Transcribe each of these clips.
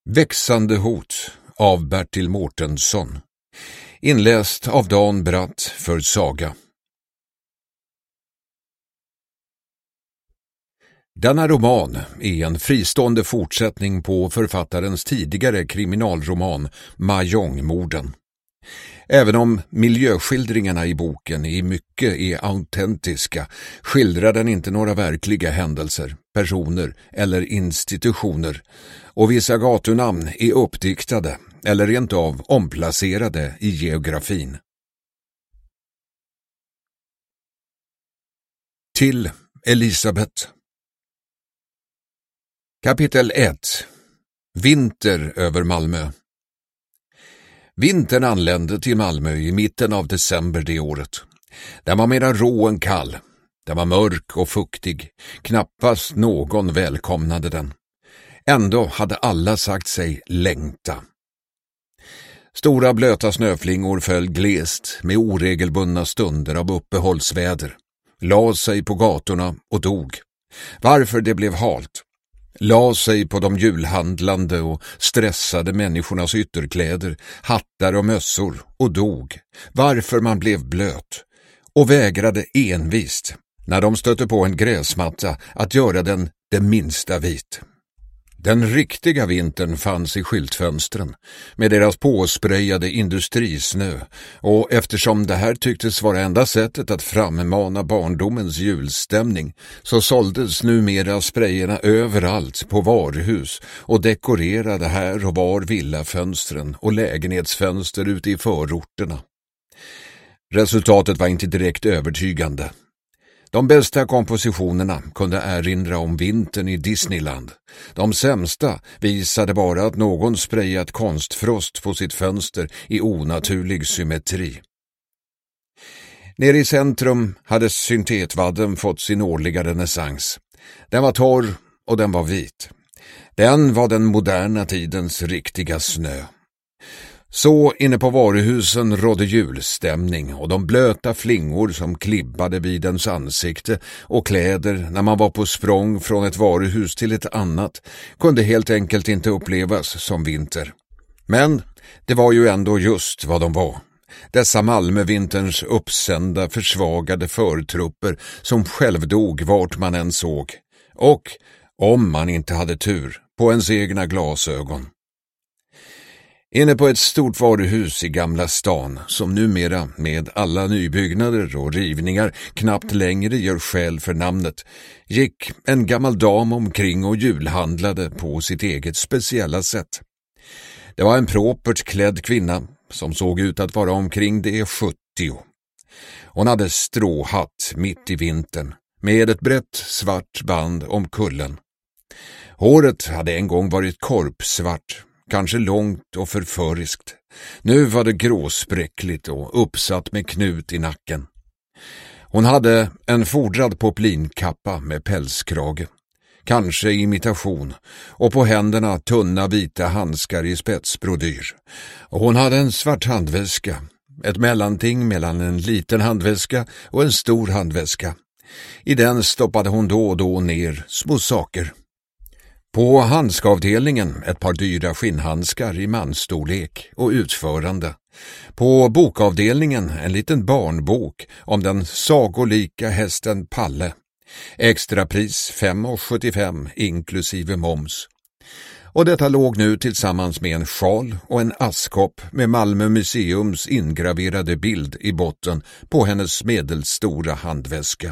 Växande hot av Bertil Mårtensson. Inläst av Dan Bratt för Saga. Denna roman är en fristående fortsättning på författarens tidigare kriminalroman Mahjongmorden. Även om miljöskildringarna i boken i mycket är autentiska skildrar den inte några verkliga händelser, personer eller institutioner, och vissa gatunamn är uppdiktade eller rent av omplacerade i geografin. Till Elisabeth. Kapitel 1. Vinter över Malmö. Vintern anlände till Malmö i mitten av december det året. Den var mera rå än kall. Den var mörk och fuktig. Knappast någon välkomnade den. Ändå hade alla sagt sig längta. Stora blöta snöflingor föll glest med oregelbundna stunder av uppehållsväder. La sig på gatorna och dog. Varför det blev halt? La sig på de julhandlande och stressade människornas ytterkläder, hattar och mössor och dog. Varför man blev blöt och vägrade envist när de stötte på en gräsmatta att göra den det minsta vit. Den riktiga vintern fanns i skyltfönstren med deras påspröjade industrisnö, och eftersom det här tycktes vara enda sättet att frammana barndomens julstämning så såldes numera sprayerna överallt på varuhus och dekorerade här och var villafönstren och lägenhetsfönster ute i förorterna. Resultatet var inte direkt övertygande. De bästa kompositionerna kunde erinra om vintern i Disneyland. De sämsta visade bara att någon sprayat konstfrost på sitt fönster i onaturlig symmetri. Nere i centrum hade syntetvadden fått sin årliga renässans. Den var torr och den var vit. Den var den moderna tidens riktiga snö. Så inne på varuhusen rådde julstämning, och de blöta flingor som klibbade vid ens ansikte och kläder när man var på språng från ett varuhus till ett annat kunde helt enkelt inte upplevas som vinter. Men det var ju ändå just vad de var. Dessa Malmövinterns uppsända försvagade förtrupper som självdog vart man än såg. Och, om man inte hade tur, på ens egna glasögon. Inne på ett stort varuhus i Gamla stan, som numera med alla nybyggnader och rivningar knappt längre gör skäl för namnet, gick en gammal dam omkring och julhandlade på sitt eget speciella sätt. Det var en propert klädd kvinna som såg ut att vara omkring det 70. Hon hade stråhatt mitt i vintern med ett brett svart band om kullen. Håret hade en gång varit korpsvart, kanske långt och förföriskt. Nu var det gråspräckligt och uppsatt med knut i nacken. Hon hade en fordrad poplinkappa med pälskrage, kanske imitation, och på händerna tunna vita handskar i spetsbrodyr. Och hon hade en svart handväska, ett mellanting mellan en liten handväska och en stor handväska. I den stoppade hon då och då ner små saker. På handskavdelningen ett par dyra skinnhandskar i mansstorlek och utförande. På bokavdelningen en liten barnbok om den sagolika hästen Palle. Extrapris 5,75 inklusive moms. Och detta låg nu tillsammans med en sjal och en askkopp med Malmö museums ingraverade bild i botten på hennes medelstora handväska.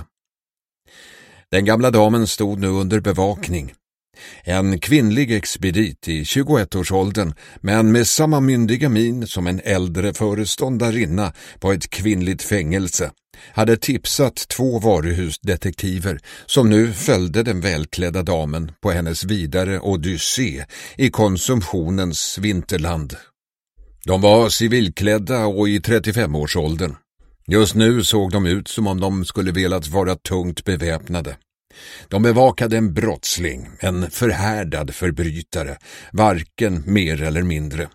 Den gamla damen stod nu under bevakning. En kvinnlig expedit i 21-årsåldern, men med samma myndiga min som en äldre föreståndarinna på ett kvinnligt fängelse, hade tipsat 2 varuhusdetektiver som nu följde den välklädda damen på hennes vidare odyssé i konsumtionens vinterland. De var civilklädda och i 35-årsåldern. Just nu såg de ut som om de skulle velat vara tungt beväpnade. De bevakade en brottsling, en förhärdad förbrytare, varken mer eller mindre.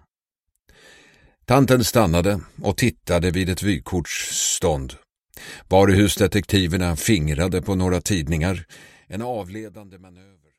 Tanten stannade och tittade vid ett vykortsstånd. Varuhusdetektiverna fingrade på några tidningar, en avledande manöver.